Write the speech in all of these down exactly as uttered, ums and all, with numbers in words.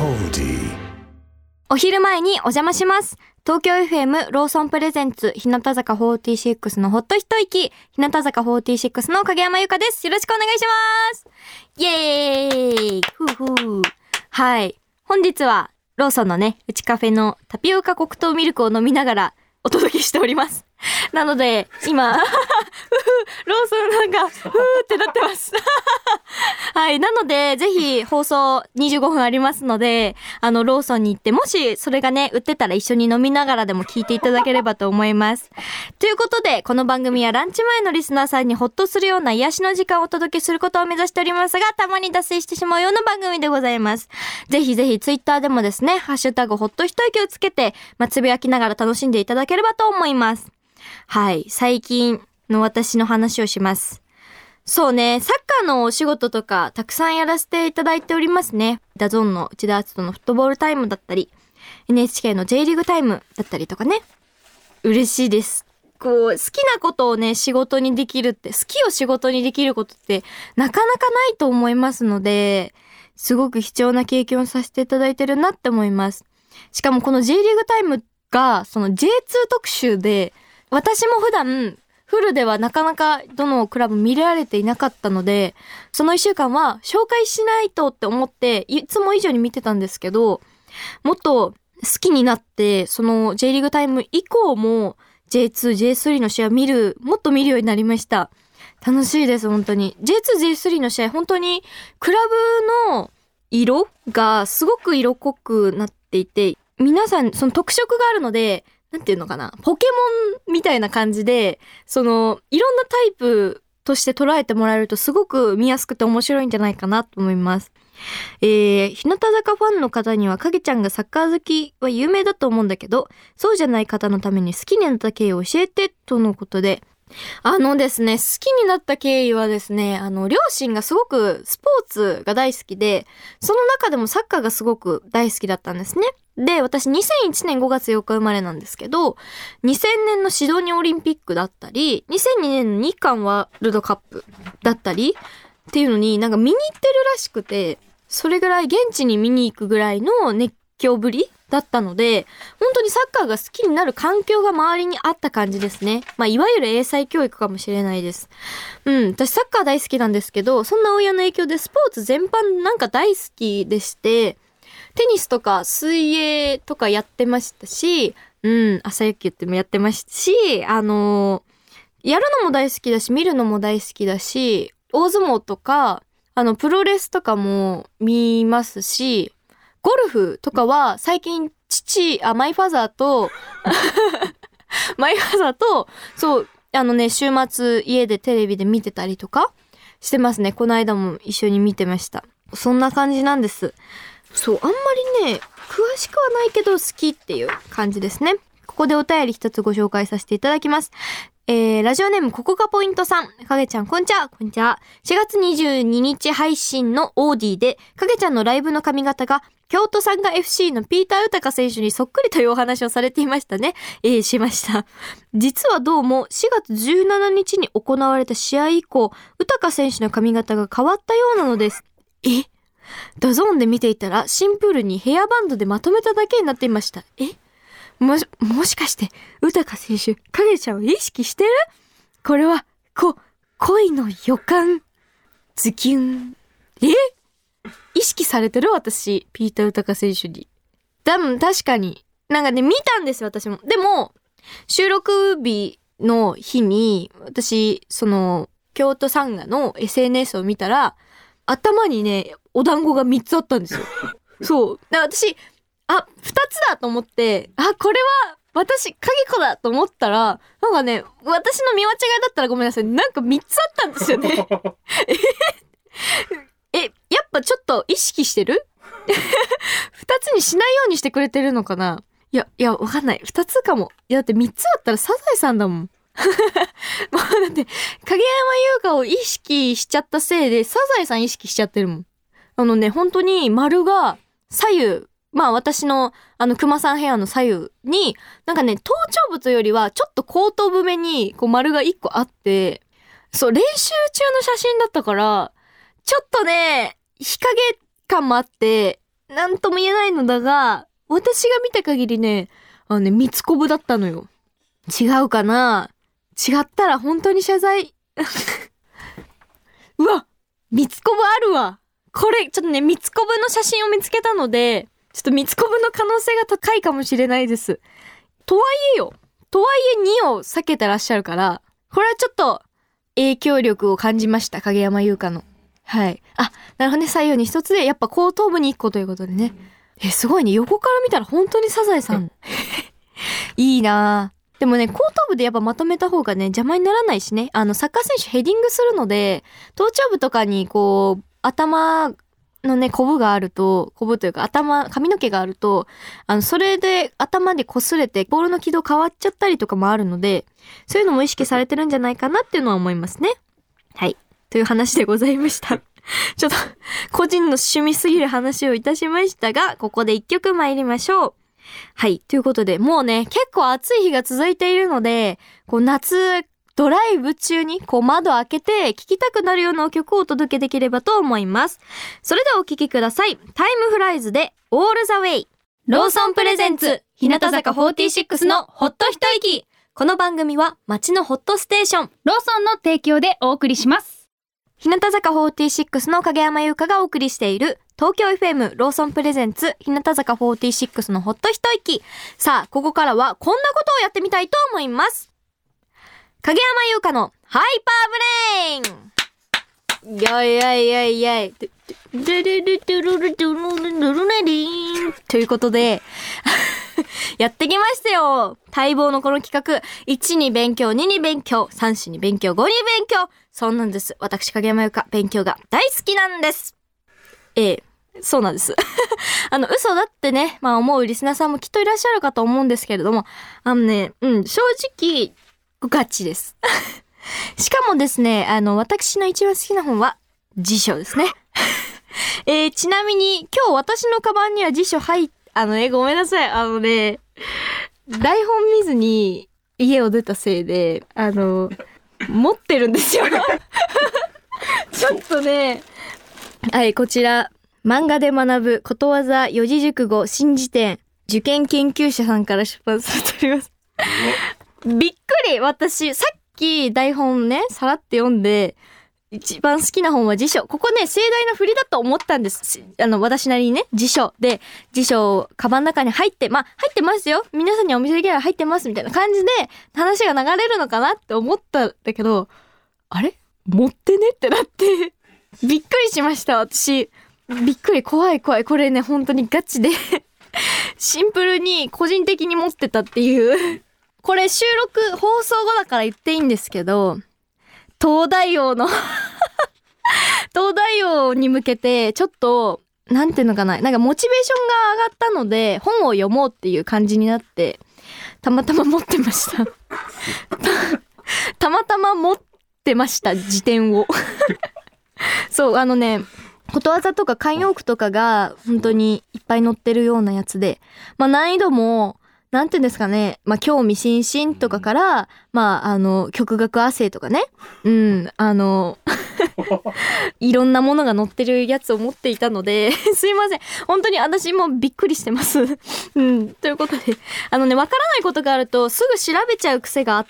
お昼前にお邪魔します。東京 エフエム ローソンプレゼンツ日向坂フォーティーシックスのほっと一息、日向坂フォーティーシックスの影山優香です。よろしくお願いします。イエーイふうふう。はい、本日はローソンのね、うちカフェのタピオカ黒糖ミルクを飲みながらお届けしております。なので今ローソンなんかふーってなってますはい、なのでぜひ放送にじゅうごふんありますので、あのローソンに行って、もしそれがね売ってたら一緒に飲みながらでも聞いていただければと思いますということで、この番組はランチ前のリスナーさんにホッとするような癒しの時間をお届けすることを目指しておりますが、たまに脱線してしまうような番組でございます。ぜひぜひツイッターでもですね、ハッシュタグほっと一息をつけて、まあ、つぶやきながら楽しんでいただければと思います。はい、最近の私の話をします。そうね、サッカーのお仕事とかたくさんやらせていただいておりますね。ダゾーンの内田篤人のフットボールタイムだったり、 エヌエイチケー の J リーグタイムだったりとかね、嬉しいです。こう好きなことをね仕事にできるって、好きを仕事にできることってなかなかないと思いますので、すごく貴重な経験をさせていただいてるなって思います。しかもこの J リーグタイムがその ジェーツー 特集で、私も普段フルではなかなかどのクラブ見られていなかったので、そのいっしゅうかんは紹介しないとって思っていつも以上に見てたんですけど、もっと好きになって、その J リーグタイム以降も ジェーツー、ジェースリー の試合を見る、もっと見るようになりました。楽しいです本当に。 ジェーツー、ジェースリー の試合、本当にクラブの色がすごく色濃くなっていて、皆さんその特色があるので、なんていうのかな、ポケモンみたいな感じで、そのいろんなタイプとして捉えてもらえるとすごく見やすくて面白いんじゃないかなと思います。えー、日向坂ファンの方には影ちゃんがサッカー好きは有名だと思うんだけど、そうじゃない方のために好きになった経緯を教えてとのことで、あのですね、好きになった経緯はですね、あの両親がすごくスポーツが大好きで、その中でもサッカーがすごく大好きだったんですね。で、私にせんいちねんごがつよっか生まれなんですけど、にせんねんのシドニーオリンピックだったり、にせんにねんの日韓ワールドカップだったりっていうのになんか見に行ってるらしくて、それぐらい現地に見に行くぐらいの熱狂ぶりだったので、本当にサッカーが好きになる環境が周りにあった感じですね。まあいわゆる英才教育かもしれないです。うん、私サッカー大好きなんですけど、そんな親の影響でスポーツ全般なんか大好きでして、テニスとか水泳とかやってましたし、うん、朝野球ってもやってましたし、あのー、やるのも大好きだし、見るのも大好きだし、大相撲とか、あの、プロレスとかも見ますし、ゴルフとかは最近父、あ、マイファザーと、マイファザーと、そう、あのね、週末家でテレビで見てたりとかしてますね。この間も一緒に見てました。そんな感じなんです。そう、あんまりね詳しくはないけど好きっていう感じですね。ここでお便り一つご紹介させていただきます。えー、ラジオネームここがポイントさん。影ちゃんこんちゃこんちゃ。しがつにじゅうににち配信のオーディで影ちゃんのライブの髪型が京都サンガ エフシー のピーター豊選手にそっくりというお話をされていましたね。えー、しました。実はどうもしがつじゅうしちにちに行われた試合以降、豊選手の髪型が変わったようなのです。えダゾーンで見ていたらシンプルにヘアバンドでまとめただけになっていました。えもし、もしかして豊選手影ちゃんを意識してる？これはこ恋の予感ズキュン。え意識されてる？私ピーター豊選手に。多分確かになんかね見たんですよ私も。でも収録日の日に私その京都サンガの エスエヌエス を見たら、頭にねお団子がみっつあったんですよ。そうだから私、あ、ふたつだと思って、あ、これは私影子だと思ったら、なんかね私の見間違いだったらごめんなさい、なんかみっつあったんですよね。ええ、やっぱちょっと意識してる？ふたつにしないようにしてくれてるのかな。いやいやわかんない、ふたつかも。いやだってみっつだったらサザエさんだもん。もうだって影山優香を意識しちゃったせいでサザエさん意識しちゃってるもん。あのね本当に丸が左右、まあ私のあの熊さんヘアの左右になんかね頭頂部というよりはちょっと後頭部目にこう丸がいっこあって、そう練習中の写真だったからちょっとね日陰感もあって、 なんとも言えないのだが、私が見た限りね、あのね、三つこぶだったのよ。違うかな？違ったら本当に謝罪。うわ、三つこぶあるわ。これ、ちょっとね、三つこぶの写真を見つけたので、ちょっと三つこぶの可能性が高いかもしれないです。とはいえよ。とはいえにを避けてらっしゃるから、これはちょっと影響力を感じました。影山優佳の。はい。あ、なるほどね。左右に一つで、やっぱ後頭部に一個ということでね。え、すごいね。横から見たら本当にサザエさん。いいなぁ。でもね、後頭部でやっぱまとめた方がね、邪魔にならないしね。あの、サッカー選手ヘディングするので、頭頂部とかにこう、頭のね、コブがあると、コブというか頭、髪の毛があると、あの、それで頭で擦れて、ボールの軌道変わっちゃったりとかもあるので、そういうのも意識されてるんじゃないかなっていうのは思いますね。はい。という話でございました。ちょっと、個人の趣味すぎる話をいたしましたが、ここで一曲参りましょう。はい。ということで、もうね、結構暑い日が続いているので、こう夏、ドライブ中にこう窓開けて聴きたくなるような曲をお届けできればと思います。それではお聴きください。タイムフライズで All the Way。ローソンプレゼンツ、日向坂フォーティーシックスのほっと一息。この番組は街のホットステーション、 ローソンの提供でお送りします。 日向坂フォーティーシックスの影山優佳がお送りしている東京 エフエム ローソンプレゼンツ日向坂フォーティーシックスのほっと一息。さあ、ここからはこんなことをやってみたいと思います。影山優佳のハイパーブレイン。やいやいやいやい。ということで、やってきましたよ。待望のこの企画。いちに勉強、にに勉強、さんに勉強、ごに勉強。そうなんです。私、影山優佳、勉強が大好きなんです。ええ、そうなんです。あの、嘘だってね、まあ思うリスナーさんもきっといらっしゃるかと思うんですけれども、あのね、うん、正直、ガチです。しかもですね、あの、私の一番好きな本は、辞書ですね。えー、ちなみに、今日私のカバンには辞書入っ、あのね、ごめんなさい。あのね、台本見ずに家を出たせいで、あの、持ってるんですよ。ちょっとね、はい、こちら、漫画で学ぶことわざ四字熟語新辞典、受験研究者さんから出版されております。びっくり。私、さっき台本ね、さらって読んで、一番好きな本は辞書。ここね、盛大な振りだと思ったんです。あの、私なりにね、辞書で、辞書、カバンの中に入って、まあ、入ってますよ。皆さんにお見せできれば入ってます、みたいな感じで、話が流れるのかなって思ったんだけど、あれ？持ってねってなって、びっくりしました、私。びっくり、怖い怖い。これね、本当にガチで、シンプルに個人的に持ってたっていう。これ収録放送後だから言っていいんですけど、東大王の東大王に向けてちょっとなんていうのかな、なんかモチベーションが上がったので本を読もうっていう感じになってたまたま持ってましたた, たまたま持ってました辞典をそうあのねことわざとか慣用句とかが本当にいっぱい載ってるようなやつで、まあ難易度もなんていうんですかね、まあ、興味津々とかから、まあ、あの、極学亜生とかね、うん、あの、いろんなものが載ってるやつを持っていたので、すいません。本当に私もびっくりしてます。うん、ということで、あのね、わからないことがあると、すぐ調べちゃう癖があって、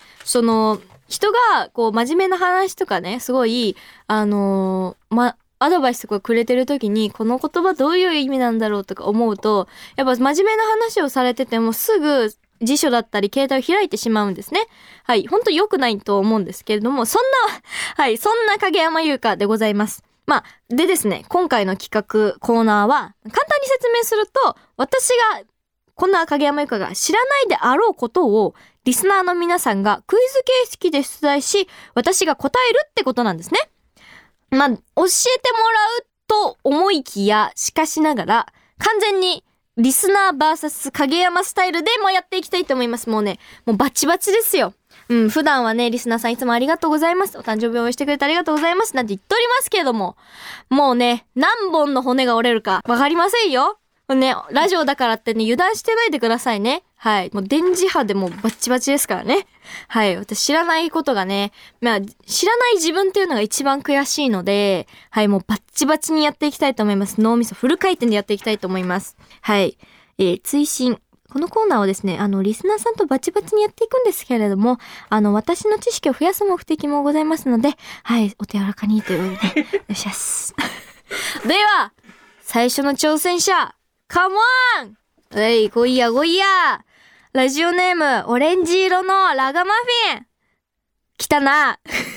その、人が、こう、真面目な話とかね、すごい、あの、ま、アドバイスとかくれてる時にこの言葉どういう意味なんだろうとか思うとやっぱ真面目な話をされててもすぐ辞書だったり携帯を開いてしまうんですね。はい、本当良くないと思うんですけれども、そんなはいそんな影山優佳でございます。まあでですね、今回の企画コーナーは簡単に説明すると、私がこんな影山優佳が知らないであろうことをリスナーの皆さんがクイズ形式で出題し、私が答えるってことなんですね。まあ、教えてもらうと思いきや、しかしながら、完全にリスナー ブイエス 影山スタイルでもやっていきたいと思います。もうね、もうバチバチですよ。うん、普段はね、リスナーさんいつもありがとうございます。お誕生日を応援してくれてありがとうございます。なんて言っておりますけれども、もうね、何本の骨が折れるかわかりませんよ。ね、ラジオだからってね、油断してないでくださいね。 はい。もう電磁波でもうバッチバチですからね。はい。私知らないことがね、まあ、知らない自分っていうのが一番悔しいので、はい。もうバッチバチにやっていきたいと思います。脳みそフル回転でやっていきたいと思います。はい。えー、追伸。このコーナーはですね、あの、リスナーさんとバチバチにやっていくんですけれども、あの、私の知識を増やす目的もございますので、はい。お手柔らかにということで、よっしゃっす。では、最初の挑戦者、カモン！えい、来いや来いや！ラジオネーム、オレンジ色のラガマフィン。来たな。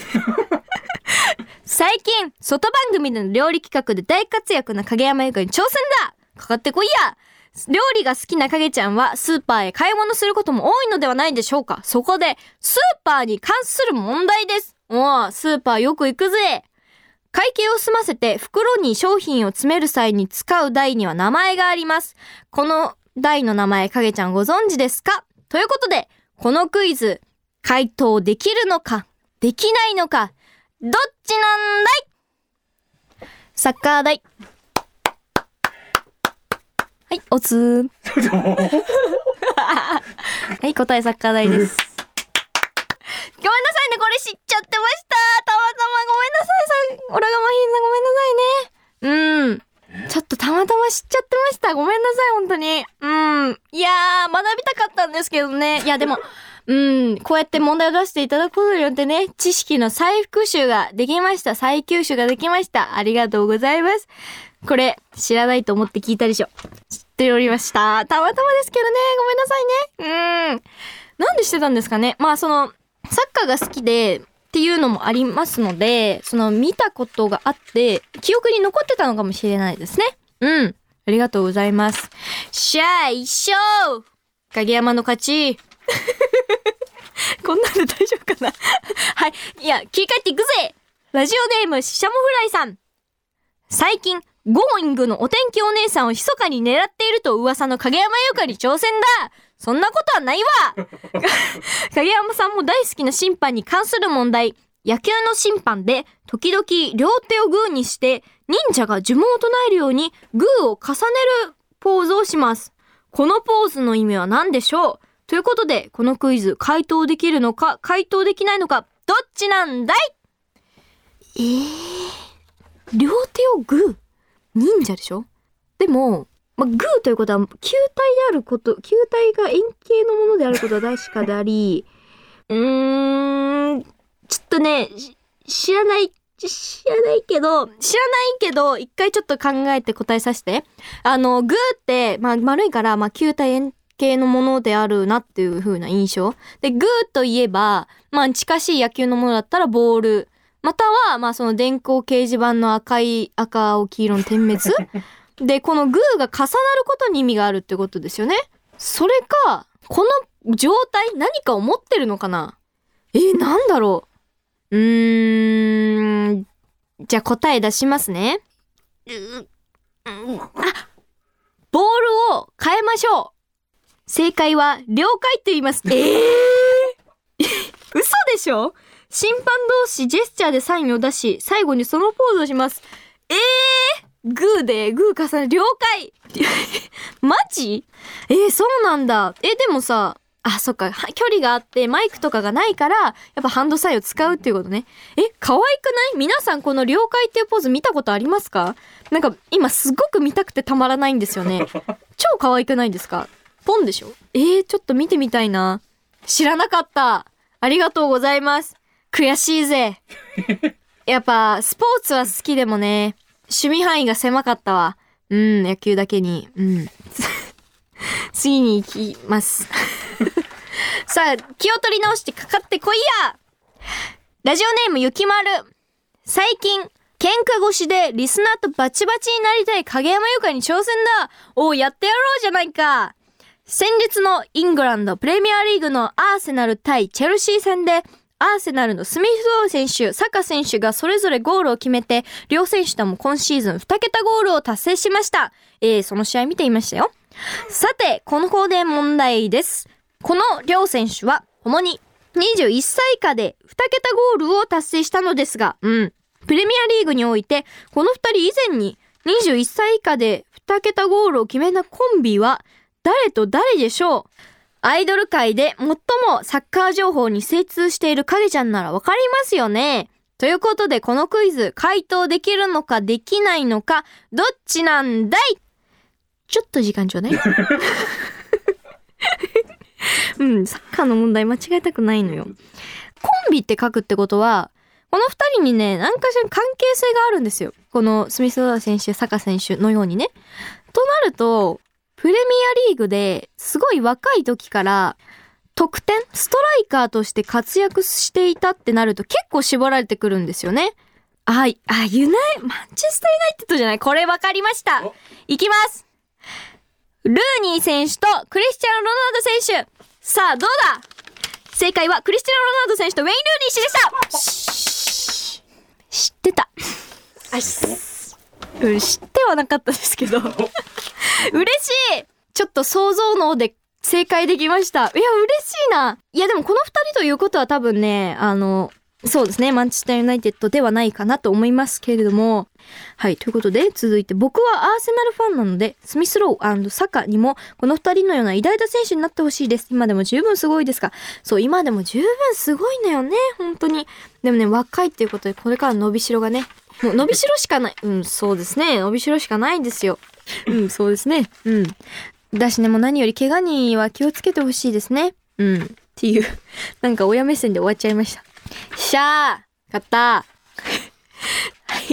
最近、外番組での料理企画で大活躍な影山優香に挑戦だ！かかってこいや！料理が好きな影ちゃんはスーパーへ買い物することも多いのではないでしょうか。そこで、スーパーに関する問題です。おう、スーパーよく行くぜ。会計を済ませて袋に商品を詰める際に使う台には名前があります。この台の名前、影ちゃんご存知ですか？ということで、このクイズ、回答できるのか、できないのか、どっちなんだい？サッカー台。はい、おつー。はい、答えサッカー台です。ごめんなさいね、これ知っちゃってました。たまたまごめんなさい。オラガマヒンさんごめんなさいね。うん。ちょっとたまたま知っちゃってました。ごめんなさい、本当に。うん。いやー、学びたかったんですけどね。いや、でも、うん、こうやって問題を出していただくことによってね、知識の再復習ができました。再吸収ができました。ありがとうございます。これ、知らないと思って聞いたでしょ。知っておりました。たまたまですけどね。ごめんなさいね。うん。なんでしてたんですかね。まあ、その、サッカーが好きでっていうのもありますので、その見たことがあって、記憶に残ってたのかもしれないですね。うん。ありがとうございます。しゃあ、一勝！影山の勝ち。こんなんで大丈夫かなはい。いや、切り替えていくぜ！ラジオネーム、ししゃもフライさん。最近、ゴーイングのお天気お姉さんを密かに狙っていると噂の影山優香に挑戦だ！そんなことはないわ影山さんも大好きな審判に関する問題。野球の審判で時々両手をグーにして忍者が呪文を唱えるようにグーを重ねるポーズをします。このポーズの意味は何でしょう？ということでこのクイズ回答できるのか回答できないのかどっちなんだい？えー、両手をグー？忍者でしょ？でもまあ、グーということは球体であること、球体が円形のものであることは確かであり、うーん、ちょっとね、知らない、知らないけど、知らないけど、一回ちょっと考えて答えさせて。あの、グーって、まあ、丸いから、まあ、球体円形のものであるなっていう風な印象。で、グーといえば、まあ、近しい野球のものだったらボール。または、まあ、その電光掲示板の赤い、赤、青、黄色の点滅で、このグーが重なることに意味があるってことですよね。それか、この状態、何かを持ってるのかな？えー、なんだろう。うーん。じゃあ答え出しますね。あ、ボールを変えましょう。正解は、了解と言います。えー、嘘でしょ？審判同士ジェスチャーでサインを出し、最後にそのポーズをします。えーグーで、グー重ね、了解マジ？えー、そうなんだ。え、でもさ、あ、そっか、距離があってマイクとかがないから、やっぱハンドサインを使うっていうことね。え、可愛くない？皆さんこの了解っていうポーズ見たことありますか？なんか今すごく見たくてたまらないんですよね。超可愛くないですか？ポンでしょ？えー、ちょっと見てみたいな。知らなかった。ありがとうございます。悔しいぜ。やっぱスポーツは好きでもね、趣味範囲が狭かったわ。うん、野球だけに。うん。次に行きます。さあ、気を取り直してかかってこいや！ラジオネームゆきまる。最近、喧嘩越しでリスナーとバチバチになりたい影山優香に挑戦だ！おう、やってやろうじゃないか！先日のイングランドプレミアリーグのアーセナル対チェルシー戦で、アーセナルのスミスロー選手、サカ選手がそれぞれゴールを決めて、両選手とも今シーズンに桁ゴールを達成しました。えー、その試合見ていましたよ。さて、この方で問題です。この両選手は、共ににじゅういっさい以下でに桁ゴールを達成したのですが、うん。プレミアリーグにおいて、このふたり以前ににじゅういっさい以下でに桁ゴールを決めたコンビは、誰と誰でしょう？ アイドル界で最もサッカー情報に精通している影ちゃんならわかりますよね。ということでこのクイズ回答できるのかできないのかどっちなんだい。ちょっと時間ちょうだいうんサッカーの問題間違えたくないのよ。コンビって書くってことはこの二人にね何かしら関係性があるんですよ。このスミスローダ選手、サカ選手のようにね。となるとプレミアリーグですごい若い時から得点ストライカーとして活躍していたってなると結構絞られてくるんですよね。あ、あ、ユナイ、マンチェスターユナイテッドじゃない？これ分かりました。いきます。ルーニー選手とクリスチャン・ロナウド選手。さあ、どうだ？正解はクリスチャン・ロナウド選手とウェイン・ルーニー氏でした。知ってた。あし、うん、知ってはなかったですけど。嬉しい。ちょっと想像能で正解できました。いや、嬉しいな。いや、でもこの二人ということは多分ね、あの、そうですね、マンチェスターユナイテッドではないかなと思いますけれども。はい、ということで、続いて僕はアーセナルファンなので、スミスロー&サカにもこの二人のような偉大な選手になってほしいです。今でも十分すごいですか？そう、今でも十分すごいのよね、本当に。でもね、若いっていうことで、これから伸びしろがね、もう伸びしろしかない。うん、そうですね、伸びしろしかないんですよ。うん、そうですね。うん。だしね、もう何より怪我には気をつけてほしいですね。うん。っていう、なんか親目線で終わっちゃいました。しゃー、勝った。はい。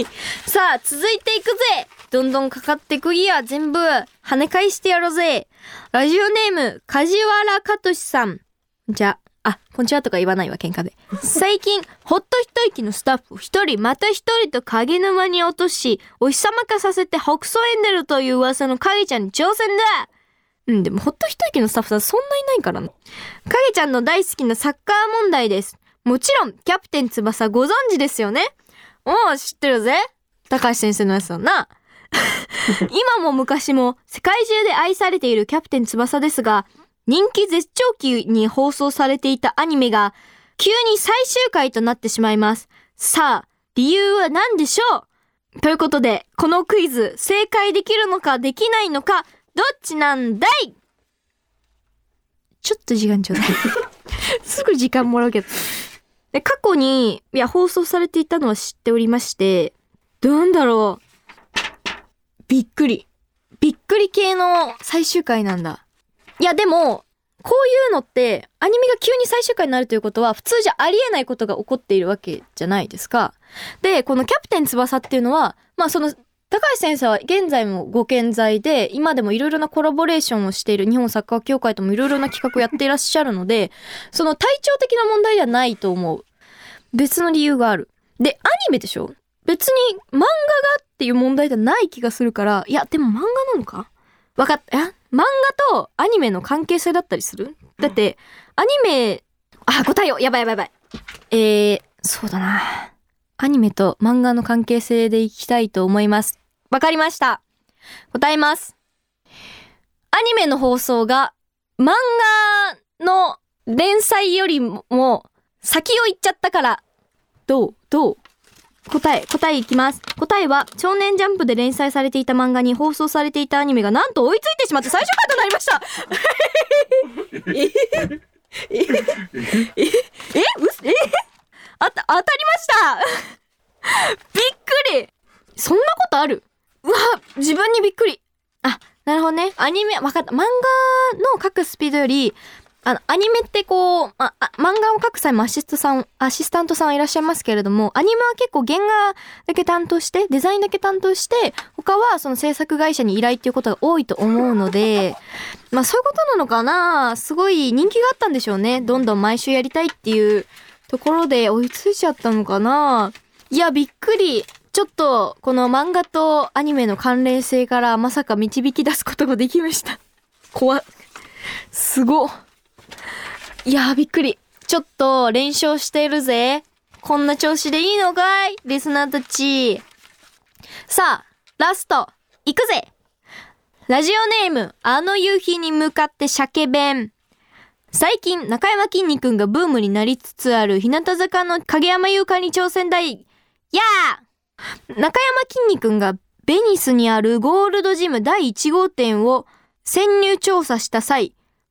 さあ、続いていくぜ。どんどんかかってくぎや全部跳ね返してやろうぜ。ラジオネーム、梶原かとしさん。じゃあ、あ、こんちはとか言わないわ、喧嘩で。最近、ほっと一息のスタッフを一人また一人と影沼に落とし、お日様化させて北総エンデルという噂の影ちゃんに挑戦だ。うん、でもほっと一息のスタッフさんそんないないからな。影ちゃんの大好きなサッカー問題です。もちろん、キャプテン翼ご存知ですよね？おー、知ってるぜ。高橋先生のやつだな。今も昔も世界中で愛されているキャプテン翼ですが、人気絶頂期に放送されていたアニメが急に最終回となってしまいます。さあ、理由は何でしょう？ということで、このクイズ正解できるのかできないのかどっちなんだい？ちょっと時間ちょうだい。すぐ時間もらうけど。で、過去に、いや、放送されていたのは知っておりまして、なんだろう。びっくり。びっくり系の最終回なんだ。いや、でも、こういうのって、アニメが急に最終回になるということは、普通じゃありえないことが起こっているわけじゃないですか。で、このキャプテン翼っていうのは、まあその、高橋先生は現在もご健在で、今でもいろいろなコラボレーションをしている日本サッカー協会ともいろいろな企画をやっていらっしゃるので、その体調的な問題ではないと思う。別の理由がある。で、アニメでしょ？別に漫画がっていう問題じゃない気がするから、いや、でも漫画なのか？わかった。え？漫画とアニメの関係性だったりする？だって、アニメ、あ、答えよ。やばいやばいやばい。えー、そうだな。アニメと漫画の関係性でいきたいと思います。わかりました。答えます。アニメの放送が漫画の連載よりも先を行っちゃったから、どうどう答え、答えいきます。答えは、少年ジャンプで連載されていた漫画に放送されていたアニメがなんと追いついてしまって最終回となりました。えええええうすえあた、当たりました。びっくり。そんなことある？うわ、自分にびっくり。あ、なるほどね。アニメ、わかった。漫画の書くスピードより、あの、アニメってこう、ま、あ、漫画を描く際もアシストさん、アシスタントさんいらっしゃいますけれども、アニメは結構原画だけ担当して、デザインだけ担当して、他はその制作会社に依頼っていうことが多いと思うので、まあそういうことなのかな。すごい人気があったんでしょうね。どんどん毎週やりたいっていうところで追いついちゃったのかな。いや、びっくり。ちょっと、この漫画とアニメの関連性からまさか導き出すことができました。怖っ。すごっ。いやーびっくり。ちょっと連勝しているぜ。こんな調子でいいのかい？リスナーたち。さあ、ラスト。いくぜ。ラジオネーム、あの夕日に向かって鮭弁。最近、中山きんに君がブームになりつつある日向坂の影山優香に挑戦だい。やー！中山きんに君がベニスにあるゴールドジムだいいち号店を潜入調査した際、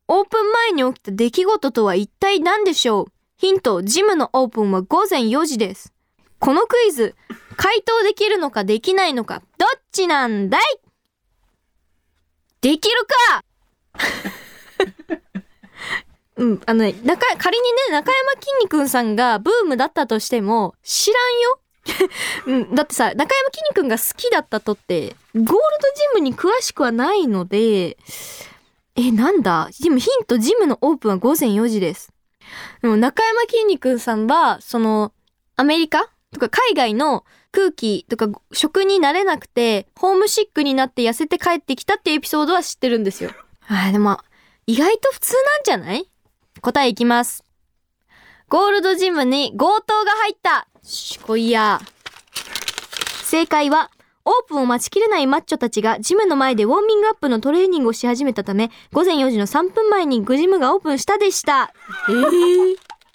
オープン前に起きた出来事とは一体何でしょう？ヒント、ジムのオープンはごぜんよじです。このクイズ、回答できるのかできないのか、どっちなんだい？できるかうん、あのね、中、仮にね、中山きんに君さんがブームだったとしても、知らんようん、だってさ、中山きんに君が好きだったとって、ゴールドジムに詳しくはないので、え、なんだ？でもヒント、ジムのオープンはごぜんよじです。でも中山きんに君さんは、その、アメリカとか海外の空気とか食に慣れなくて、ホームシックになって痩せて帰ってきたっていうエピソードは知ってるんですよ。あ、でも、意外と普通なんじゃない？答えいきます。ゴールドジムに強盗が入った。しこいや。正解は、オープンを待ちきれないマッチョたちがジムの前でウォーミングアップのトレーニングをし始めたため、ごぜんよじのさんぷんまえにジムがオープンしたでした。えー、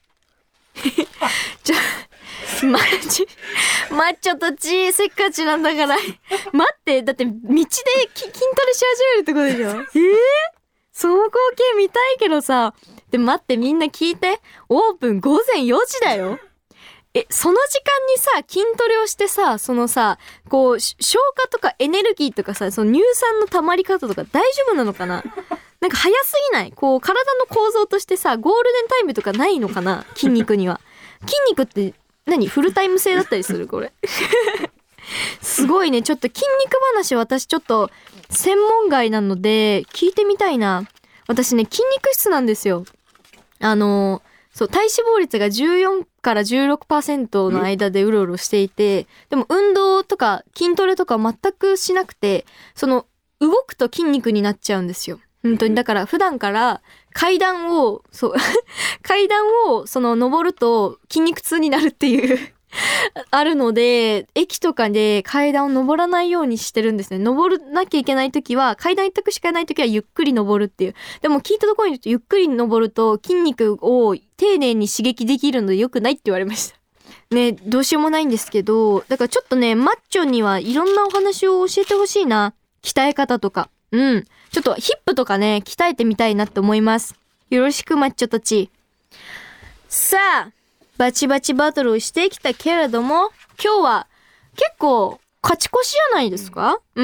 ちょ、マッチ、マッチョたちせっかちなんだから。待って、だって道で筋トレし始めるってことでしょ？えー、その光景見たいけどさ。でも待って、みんな聞いて。オープンごぜんよじだよ。え、その時間にさ、筋トレをしてさ、そのさ、こう、消化とかエネルギーとかさ、その乳酸の溜まり方とか大丈夫なのかな？なんか早すぎない？こう、体の構造としてさ、ゴールデンタイムとかないのかな？筋肉には。筋肉って何？フルタイム制だったりする？これ。すごいね。ちょっと筋肉話、私ちょっと専門外なので、聞いてみたいな。私ね、筋肉質なんですよ。あの、そう、体脂肪率がじゅうよんからじゅうろくパーセントの間でうろうろしていて、でも運動とか筋トレとか全くしなくて、その動くと筋肉になっちゃうんですよ。本当に。だから普段から階段を、そう、階段をその登ると筋肉痛になるっていうあるので、駅とかで階段を登らないようにしてるんですね。登らなきゃいけないときは、階段一択しかないときはゆっくり登るっていう。でも聞いたところによると、ゆっくり登ると筋肉を丁寧に刺激できるので良くないって言われました。ね、どうしようもないんですけど、だからちょっとね、マッチョにはいろんなお話を教えてほしいな。鍛え方とか。うん。ちょっとヒップとかね、鍛えてみたいなって思います。よろしくマッチョたち。さあ、バチバチバトルをしてきたけれども、今日は結構勝ち越しじゃないですか？うん。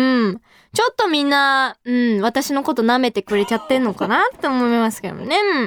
ちょっとみんな、うん、私のこと舐めてくれちゃってんのかなって思いますけどね。うん、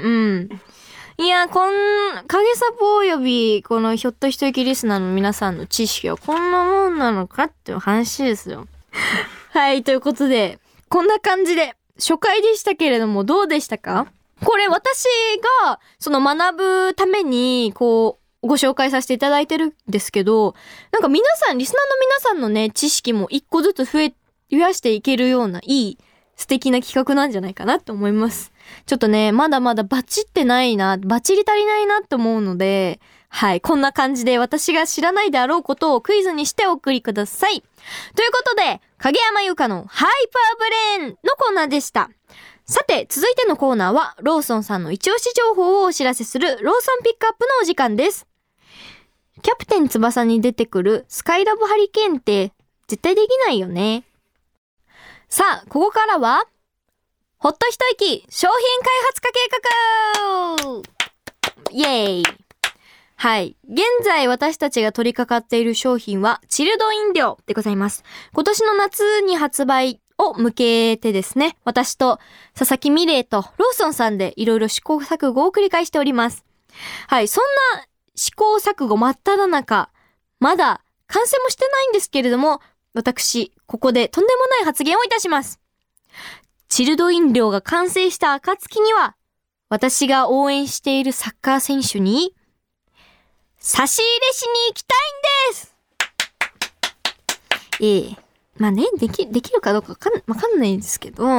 うん。いや、こん、影サポおよび、このひょっと一息リスナーの皆さんの知識はこんなもんなのかっていう話ですよ。はい、ということで、こんな感じで、初回でしたけれども、どうでしたか？これ私が、その学ぶために、こう、ご紹介させていただいてるんですけど、なんか皆さん、リスナーの皆さんのね、知識も一個ずつ増え、増やしていけるような、いい、素敵な企画なんじゃないかなと思います。ちょっとね、まだまだバチってないな、バチり足りないなと思うので、はい、こんな感じで私が知らないであろうことをクイズにしてお送りください。ということで、影山優香のハイパーブレーンのコーナーでした。さて、続いてのコーナーは、ローソンさんの一押し情報をお知らせするローソンピックアップのお時間です。キャプテン翼に出てくるスカイラブハリケーンって絶対できないよね。さあ、ここからは、ほっと一息商品開発化計画イエーイ。はい。現在私たちが取り掛かっている商品はチルド飲料でございます。今年の夏に発売を向けてですね、私と佐々木美玲とローソンさんでいろいろ試行錯誤を繰り返しております。はい。そんな試行錯誤真っ只中、まだ完成もしてないんですけれども、私、ここでとんでもない発言をいたします。チルド飲料が完成した暁には、私が応援しているサッカー選手に、差し入れしに行きたいんです。ええ。まあね、でき、できるかどうかわかん、わかんないですけど、うん、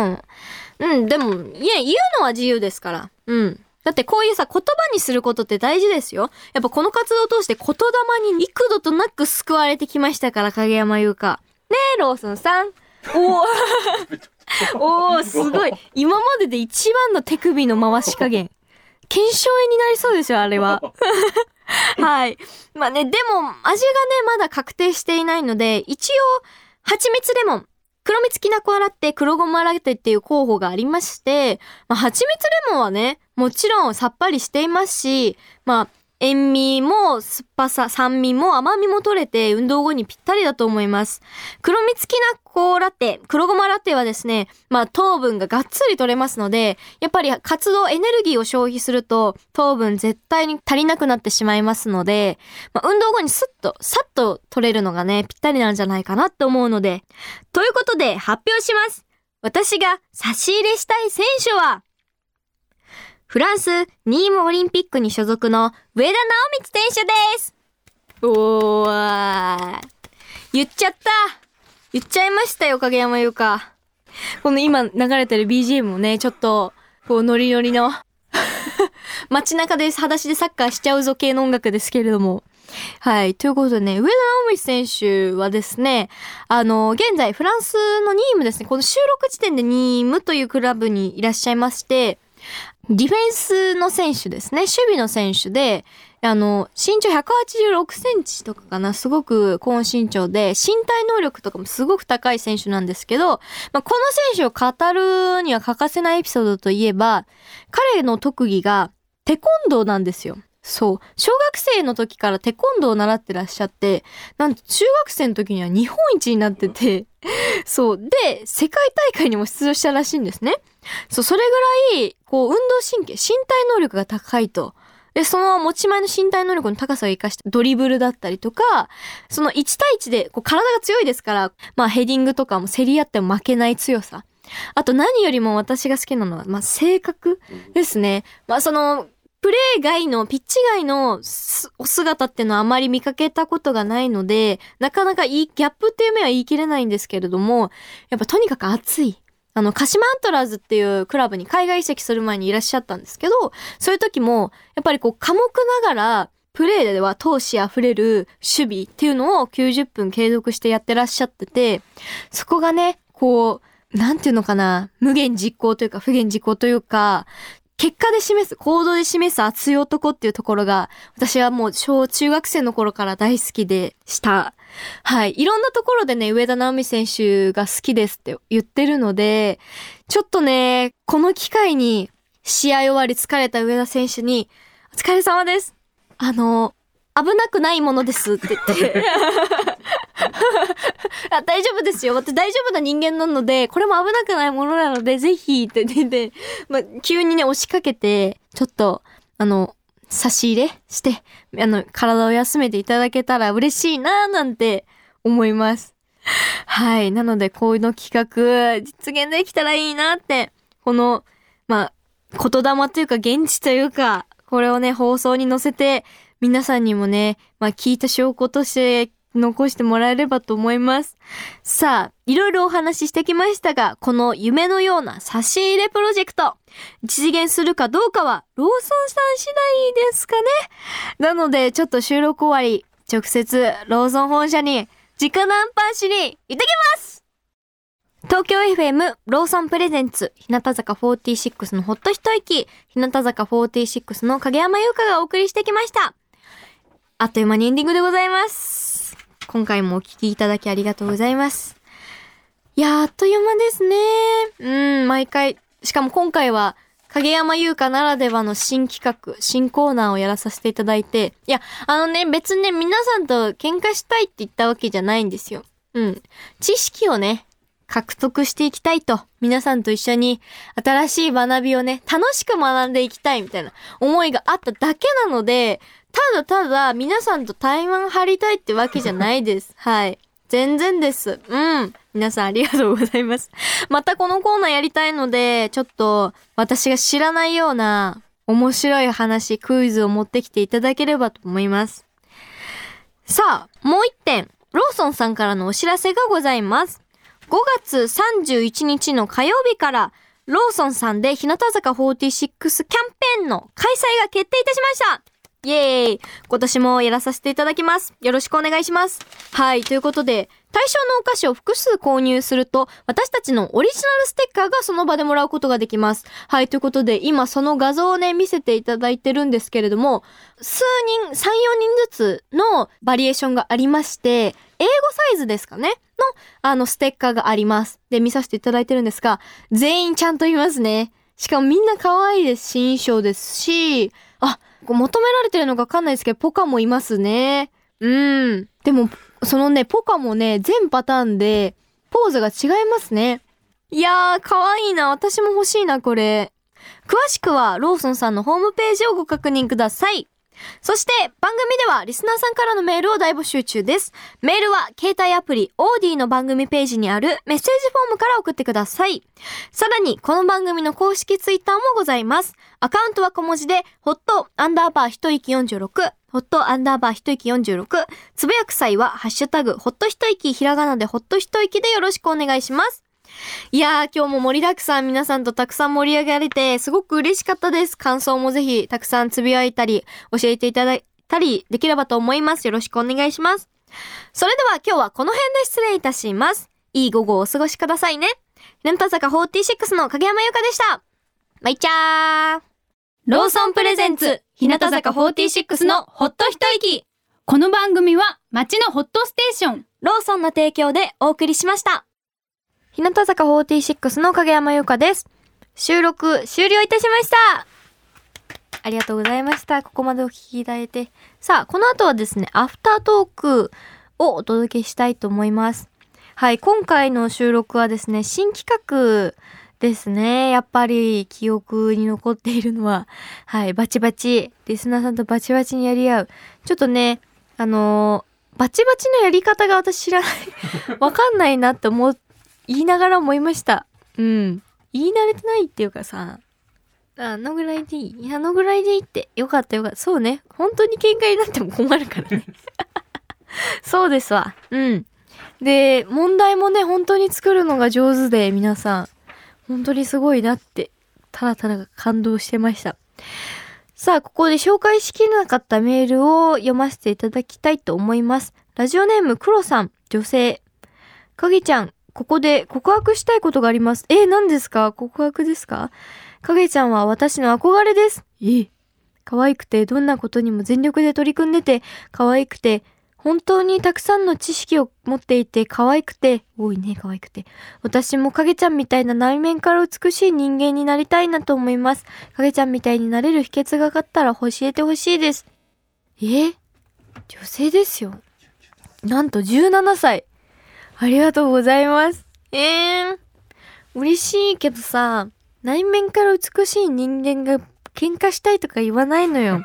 でも、いや、言うのは自由ですから。うん。だってこういうさ、言葉にすることって大事ですよ。やっぱこの活動を通して言霊に幾度となく救われてきましたから、影山優香。ねえ、ローソンさん。おー。おー、すごい。今までで一番の手首の回し加減。腱鞘炎になりそうですよ、あれは。はい。まあね、でも、味がね、まだ確定していないので、一応、蜂蜜レモン黒蜜きなこラテ、黒ごまラテっていう候補がありまして、まあ、蜂蜜レモンはね、もちろんさっぱりしていますし、まあ、塩味も酸っぱさ、酸味も甘みも取れて運動後にぴったりだと思います。黒蜜きなこラテ、黒ごまラテはですね、まあ糖分ががっつり取れますので、やっぱり活動、エネルギーを消費すると糖分絶対に足りなくなってしまいますので、まあ、運動後にスッと、さっと取れるのがね、ぴったりなんじゃないかなって思うので。ということで発表します。私が差し入れしたい選手は、フランスニームオリンピックに所属の上田直光選手です。おー、言っちゃった。言っちゃいましたよ、影山優香。この今流れてる ビージーエム もね、ちょっと、こうノリノリの街中で裸足でサッカーしちゃうぞ系の音楽ですけれども。はい。ということでね、上田直光選手はですね、あの、現在フランスのニームですね、この収録時点でニームというクラブにいらっしゃいまして、ディフェンスの選手ですね。守備の選手で、あの、身長ひゃくはちじゅうろくセンチとかかな。すごく高身長で、身体能力とかもすごく高い選手なんですけど、まあ、この選手を語るには欠かせないエピソードといえば、彼の特技がテコンドーなんですよ。そう。小学生の時からテコンドーを習ってらっしゃって、なんと中学生の時には日本一になってて、そう。で、世界大会にも出場したらしいんですね。そう、それぐらい、こう、運動神経、身体能力が高いと。で、その持ち前の身体能力の高さを生かしたドリブルだったりとか、そのいち対いちでこう体が強いですから、まあヘディングとかも競り合っても負けない強さ。あと何よりも私が好きなのは、まあ性格ですね。まあその、プレー外の、ピッチ外のお姿っていうのはあまり見かけたことがないので、なかなかいい、ギャップっていう目は言い切れないんですけれども、やっぱとにかく熱い。あの、鹿島アントラーズっていうクラブに海外移籍する前にいらっしゃったんですけど、そういう時も、やっぱりこう、寡黙ながら、プレーでは闘志あふれる守備っていうのをきゅうじゅっぷん継続してやってらっしゃってて、そこがね、こう、なんていうのかな、無限実行というか不言実行というか、結果で示す、行動で示す熱い男っていうところが、私はもう小中学生の頃から大好きでした。はい。いろんなところでね、上田直美選手が好きですって言ってるので、ちょっとね、この機会に試合終わり疲れた上田選手に、お疲れ様です。あの、危なくないものですって言って。あ、大丈夫ですよ。私大丈夫な人間なので、これも危なくないものなので、ぜひって言って、まあ、急にね、押しかけて、ちょっと、あの、差し入れして、あの、体を休めていただけたら嬉しいなーなんて思います。はい。なので、こういうの企画、実現できたらいいなって、この、まあ、言霊というか、現地というか、これをね、放送に載せて、皆さんにもね、まあ、聞いた証拠として残してもらえればと思います。さあ、いろいろお話ししてきましたが、この夢のような差し入れプロジェクト、実現するかどうかは、ローソンさん次第ですかね。なので、ちょっと収録終わり、直接、ローソン本社に、直談判しに行ってきます。東京 エフエム ローソンプレゼンツ日向坂フォーティーシックスのほっと一息、日向坂フォーティーシックスの影山優香がお送りしてきました。あっという間にエンディングでございます。今回もお聞きいただきありがとうございます。いやー、あっという間ですね。うん、毎回、しかも今回は影山優香ならではの新企画、新コーナーをやらさせていただいて、いや、あのね、別にね、皆さんと喧嘩したいって言ったわけじゃないんですよ。うん。知識をね、獲得していきたいと、皆さんと一緒に新しい学びをね、楽しく学んでいきたいみたいな思いがあっただけなので、ただただ皆さんと対マン張りたいってわけじゃないです。はい。全然です。うん。皆さんありがとうございます。またこのコーナーやりたいので、ちょっと私が知らないような面白い話、クイズを持ってきていただければと思います。さあ、もう一点、ローソンさんからのお知らせがございます。ごがつさんじゅういちにちの火曜日からローソンさんで日向坂フォーティーシックスキャンペーンの開催が決定いたしました。イエーイ。今年もやらさせていただきます。よろしくお願いします。はい。ということで、対象のお菓子を複数購入すると、私たちのオリジナルステッカーがその場でもらうことができます。はい。ということで、今その画像をね、見せていただいてるんですけれども、数人、さん、よにんずつのバリエーションがありまして、 英語サイズですかねの、あの、ステッカーがあります。で、見させていただいてるんですが、全員ちゃんといますね。しかもみんな可愛いですし、印象ですし、あ、求められてるのかわかんないですけど、ポカもいますね。うん。でも、そのね、ポカもね、全パターンで、ポーズが違いますね。いやー、可愛いな。私も欲しいな、これ。詳しくは、ローソンさんのホームページをご確認ください。そして、番組では、リスナーさんからのメールを大募集中です。メールは、携帯アプリ、オーディの番組ページにあるメッセージフォームから送ってください。さらに、この番組の公式ツイッターもございます。アカウントは小文字で、ホットアンダーバー一息よんじゅうろく、ホットアンダーバー一息よんじゅうろく、つぶやく際は、ハッシュタグ、ホット一息、ひらがなでホット一息でよろしくお願いします。いやー、今日も盛りだくさん、皆さんとたくさん盛り上げられて、すごく嬉しかったです。感想もぜひ、たくさんつぶやいたり、教えていただいたりできればと思います。よろしくお願いします。それでは今日はこの辺で失礼いたします。いい午後をお過ごしくださいね。日向坂フォーティーシックスの影山優香でした。バイチャー。ローソンプレゼンツ、日向坂フォーティーシックスのホット一息。 この番組は街のホットステーション、 ローソンの提供でお送りしました。日向坂フォーティーシックスの影山優香です。収録終了いたしました。ありがとうございました。ここまでお聞きいただいて。さあ、この後はですね、アフタートークをお届けしたいと思います。はい、今回の収録はですね、新企画ですね。やっぱり記憶に残っているのは、はい、バチバチ、リスナーさんとバチバチにやり合う。ちょっとね、あのー、バチバチのやり方が私知らない。わかんないなって思う、言いながら思いました。うん。言い慣れてないっていうかさ、あのぐらいでいい。あのぐらいでいいって。よかったよかった。そうね。本当に喧嘩になっても困るからね。そうですわ。うん。で、問題もね、本当に作るのが上手で、皆さん。本当にすごいなって、ただただ感動してました。さあ、ここで紹介しきれなかったメールを読ませていただきたいと思います。ラジオネーム、クロさん、女性。かげちゃん、ここで告白したいことがあります。え、何ですか？告白ですか？かげちゃんは私の憧れです。え、可愛くてどんなことにも全力で取り組んでて、可愛くて本当にたくさんの知識を持っていて、可愛くて多いね、可愛くて。私もかげちゃんみたいな内面から美しい人間になりたいなと思います。かげちゃんみたいになれる秘訣があったら教えてほしいです。え、女性ですよ。なんとじゅうななさい。ありがとうございます。えー、嬉しいけどさ、内面から美しい人間が喧嘩したいとか言わないのよ。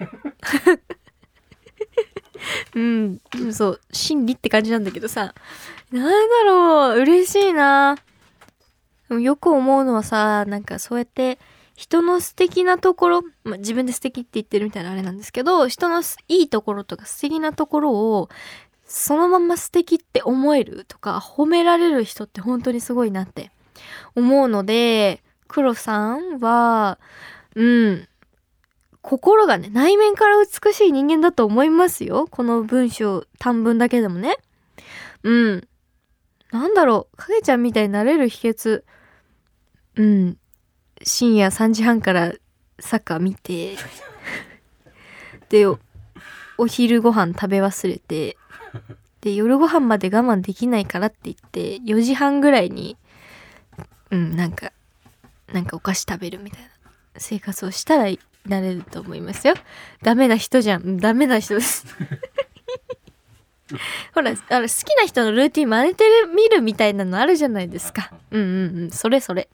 うん、そう、真理って感じなんだけどさ。なんだろう、嬉しいな。でもよく思うのはさ、なんかそうやって人の素敵なところ、まあ、自分で素敵って言ってるみたいなあれなんですけど、人のいいところとか素敵なところをそのまま素敵って思えるとか褒められる人って本当にすごいなって思うので、黒さんはうん心がね、内面から美しい人間だと思いますよ。この文章短文だけでもね。うんなんだろう、かげちゃんみたいになれる秘訣、うん深夜さんじはんからサッカー見てでお昼ご飯食べ忘れて、で夜ご飯まで我慢できないからって言ってよじはんぐらいにうんなんかなんかお菓子食べるみたいな生活をしたらなれると思いますよ。ダメな人じゃん。ダメな人ですほらあの好きな人のルーティン真似てる見るみたいなのあるじゃないですか。うんうんうんそれそれ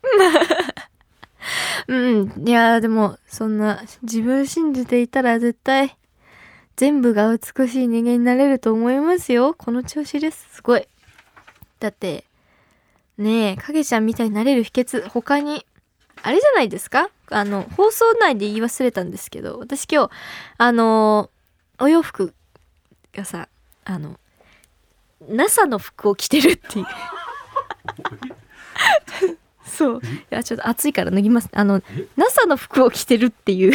うんいやでもそんな自分信じていたら絶対全部が美しい人間になれると思いますよ。この調子です。すごい。だってねえ、かげちゃんみたいになれる秘訣他にあれじゃないですか。あの放送内で言い忘れたんですけど、私今日あのお洋服がさあの ナサ の服を着てるっていうそういやちょっと暑いから脱ぎます。あの ナサ の服を着てるっていう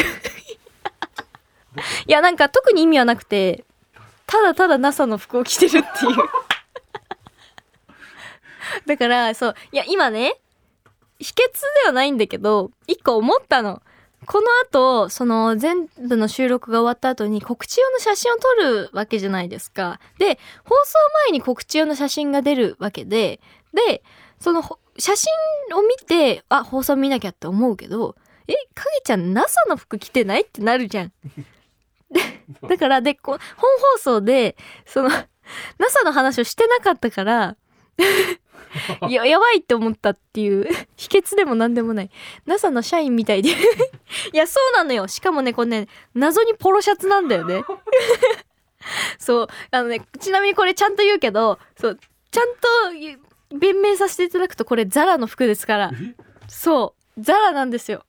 いやなんか特に意味はなくて、ただただ ナサ の服を着てるっていうだからそういや今ね秘訣ではないんだけど一個思ったの。 この後その全部の収録が終わった後に告知用の写真を撮るわけじゃないですか。で放送前に告知用の写真が出るわけで、でその写真を見てあ放送見なきゃって思うけど、え影ちゃん ナサ の服着てないってなるじゃん。だからでこ本放送でその ナサ の話をしてなかったからや, やばいって思ったっていう秘訣でもなんでもない。 ナサ の社員みたいでいやそうなのよ。しかもねこれね謎にポロシャツなんだよねそうあのねちなみにこれちゃんと言うけど、そうちゃんと弁明させていただくとこれザラの服ですから。そうザラなんですよ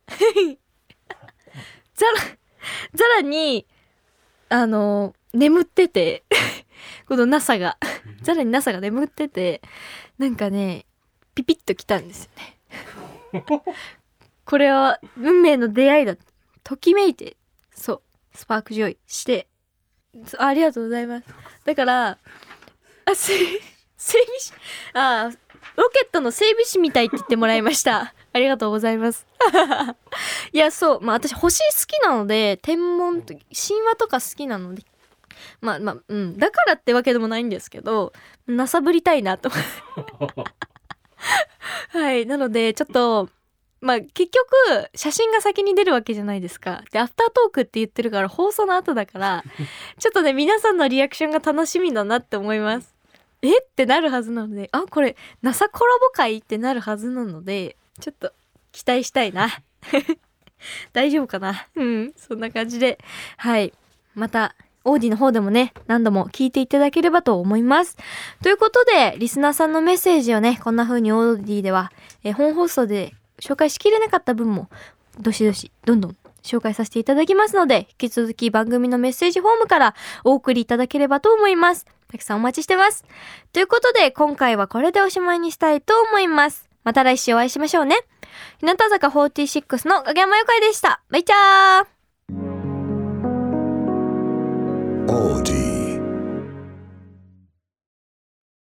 ザラザラにあの眠っててこの ナサ がザラに ナサ が眠ってて、なんかねピピッときたんですよねこれは運命の出会いだ。ときめいて、そうスパークジョイして、ありがとうございます。だからあ整備士あロケットの整備士みたいって言ってもらいましたありがとうございますいやそうまあ私星好きなので、天文と神話とか好きなので、まあまあうんだからってわけでもないんですけど、なさぶりたいなとはいなのでちょっとまあ結局写真が先に出るわけじゃないですか。でアフタートークって言ってるから放送の後だからちょっとね皆さんのリアクションが楽しみだなって思います。えってなるはずなので、あこれ ナサ コラボ会ってなるはずなのでちょっと期待したいな大丈夫かな。うんそんな感じで、はいまたオーディの方でもね何度も聞いていただければと思います。ということでリスナーさんのメッセージをねこんな風にオーディでは、えー、本放送で紹介しきれなかった分もどしどしどんどん紹介させていただきますので、引き続き番組のメッセージフォームからお送りいただければと思います。たくさんお待ちしてます。ということで今回はこれでおしまいにしたいと思います。また来週お会いしましょうね。日向坂フォーティーシックスの影山由佳でした。バイチャー。